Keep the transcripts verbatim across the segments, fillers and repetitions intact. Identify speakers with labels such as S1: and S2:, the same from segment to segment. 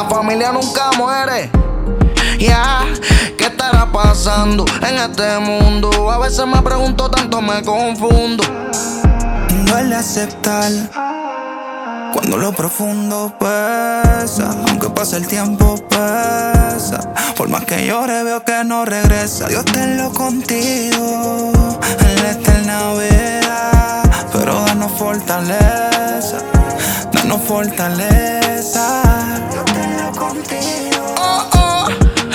S1: La familia nunca muere. Ya, yeah. ¿Qué estará pasando en este mundo? A veces me pregunto, tanto me confundo.
S2: Duele aceptar cuando lo profundo pesa. Aunque pase el tiempo pesa. Por más que llore veo que no regresa. Dios tenlo contigo en la eterna vida. Pero danos fortaleza, danos fortaleza. Dios tenlo contigo.
S1: Oh, oh.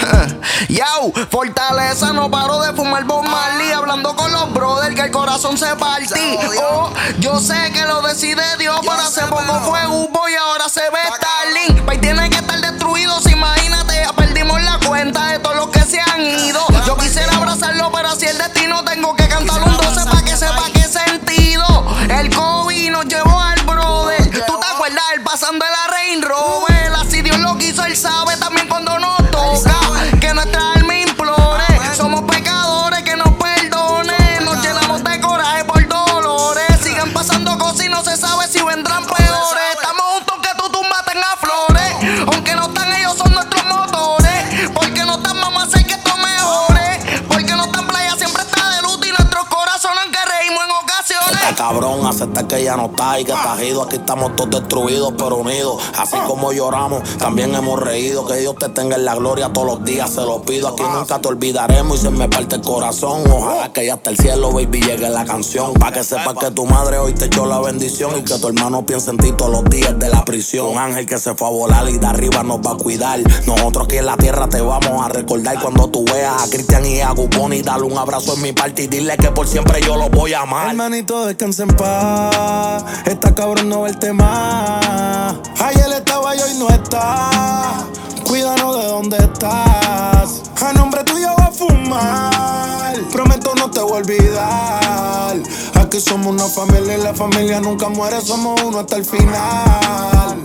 S1: Yau, fortaleza, no paro de fumar Bob Marley. Hablando con los brothers que el corazón se partí. Oh, yo sé que lo decide Dios, pero hace poco fue Hugo y ahora se ve Starling. Pay tiene que estar destruido, imagínate, ya perdimos la cuenta de todos los que se han ido. Yo quisiera abrazarlo, pero así el destino, tengo que cantar un doce para que sepa qué sentido. El COVID nos llevó al brother. ¿Tú te acuerdas? Él pasando en la Range Rover. Así Dios lo quiso, él sabe también cuando nos toca. Que nuestra alma implore. Somos pecadores, que nos perdone. Nos llenamos de coraje por dolores. Siguen pasando cosas y no se sabe si vendrán peores. Estamos juntos que tu tumba tenga flores. Aunque no están ellos, son nuestros motores. Porque no están mamá, sé que esto mejore. Porque no están playa, siempre está de luto. Y nuestros corazones que reímos en ocasiones.
S3: Está cabrón, aceptar que ya no está y que estás ido. Aquí estamos todos destruidos pero unidos. Así como lloramos, también hemos reído. Que Dios te tenga en la gloria todos los días, se lo pido. Aquí nunca te olvidaremos y se me parte el corazón. Ojalá que ya hasta el cielo, baby, llegue la canción. Pa' que sepas que tu madre hoy te echó la bendición. Y que tu hermano piense en ti todos los días de la prisión. Un ángel que se fue a volar y de arriba nos va a cuidar. Nosotros aquí en la tierra te vamos a recordar. Cuando tú veas a Cristian y a Guboni, dale un abrazo en mi parte y dile que por siempre yo lo voy a amar.
S2: Hermanito, descansa en paz. Está cabrón no verte más. Ayer estaba y hoy no está. Cuídanos de dónde estás. A nombre tuyo voy a fumar. Prometo no te voy a olvidar. Aquí somos una familia y la familia nunca muere. Somos uno hasta el final.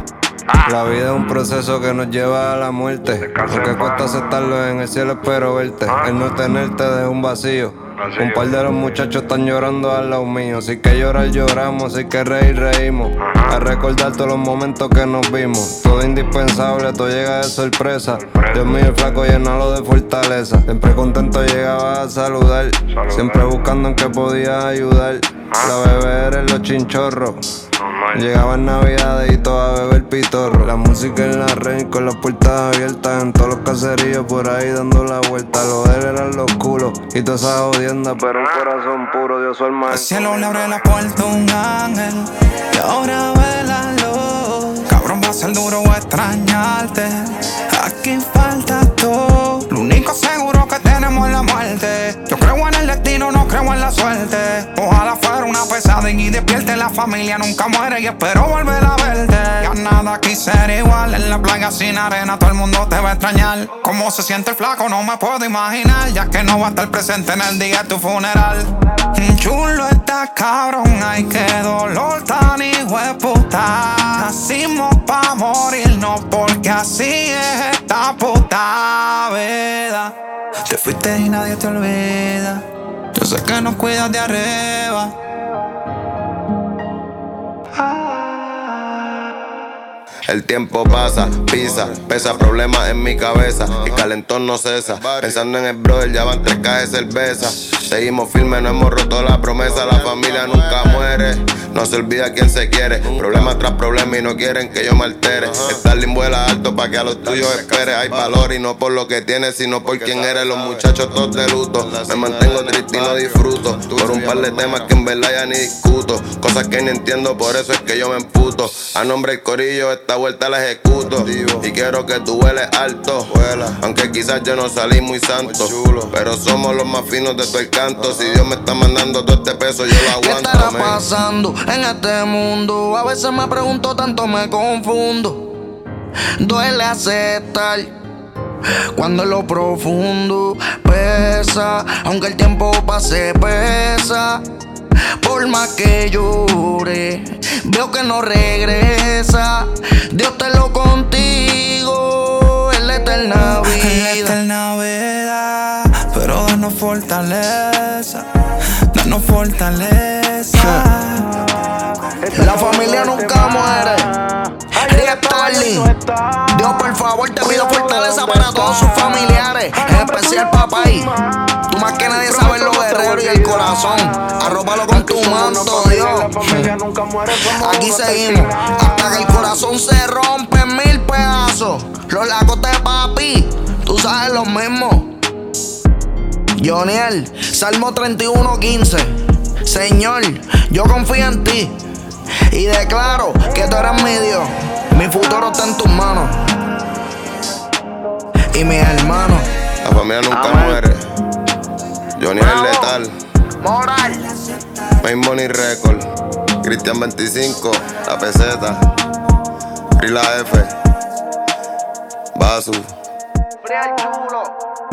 S4: La vida es un proceso que nos lleva a la muerte. Aunque cuesta aceptarlo, en el cielo espero verte. El no tenerte deja un vacío. Un par de los muchachos están llorando al lado mío. Si que llorar lloramos, si que reír reímos. A recordar todos los momentos que nos vimos. Todo indispensable, todo llega de sorpresa. Dios mío, el flaco llenalo de fortaleza. Siempre contento llegaba a saludar. Siempre buscando en qué podía ayudar. La bebé eres los chinchorros. Llegaba en Navidades y todo a beber pitorro. La música en la red con las puertas abiertas. En todos los caseríos por ahí dando la vuelta. Los de él eran los culos y toda esa jodienda. Pero un corazón puro dio su alma.
S2: El cielo le abre la puerta a un ángel y ahora ve la luz. Cabrón, va a ser duro extrañarte. Aquí falta todo. Lo único seguro que tenemos es la muerte. Yo creo en el destino, no creo en la suerte. Ojalá fuera una pesadilla y despierte. La familia nunca muere y espero volver a verte. Ya nada aquí será igual. En la playa sin arena todo el mundo te va a extrañar. Cómo se siente el flaco no me puedo imaginar. Ya que no va a estar presente en el día de tu funeral. Chulo está cabrón, ay qué dolor tan hijueputa. Nacimos pa' morirnos porque así es esta puta vida. Te fuiste y nadie te olvida. Yo sé que nos cuidas de arriba.
S5: El tiempo pasa, pisa, pesa problemas en mi cabeza. El calentón no cesa, pensando en el brother ya van tres cajas de cerveza. Seguimos firmes, no hemos roto la promesa. La familia nunca muere, no se olvida quién se quiere. Problema tras problema y no quieren que yo me altere. Starling vuela alto pa' que a los tuyos espere. Hay valor y no por lo que tienes, sino por quién eres. Los muchachos todos de luto, me mantengo triste y no disfruto. Por un par de temas que en verdad ya ni discuto. Cosas que ni entiendo, por eso es que yo me emputo. A nombre del corillo esta vuelta la ejecuto. Y quiero que tú vueles alto, aunque quizás yo no salí muy santo, pero somos los más finos de todo el canto. Si Dios me está mandando todo este peso, yo lo aguanto.
S1: ¿Qué estará pasando en este mundo? A veces me pregunto, tanto me confundo. Duele aceptar cuando en lo profundo pesa. Aunque el tiempo pase pesa. Por más que llore, veo que no regresa. Dios te lo contigo en la eterna vida.
S2: En la eterna vida. Pero danos fortaleza, danos fortaleza.
S1: La familia nunca muere. Starling. Dios, por favor, te pido fortaleza para todos sus familiares, en especial papay. Tú más que nadie sabes lo guerrero y el corazón. Arrópalo con tu manto, Dios. Aquí seguimos hasta que el corazón se rompe en mil pedazos. Los lacos de papi, tú sabes los mismos. Joniel, Salmo treinta y uno, quince. Señor, yo confío en ti y declaro que tú eres mi Dios. Mi futuro está en tus manos y mis hermanos.
S5: La familia nunca
S1: Amén.
S5: muere. Joniel es letal.
S1: Moral.
S5: Main Money Record. Cristian veinticinco. La peseta. Free la F. Basu.
S1: Free al chulo.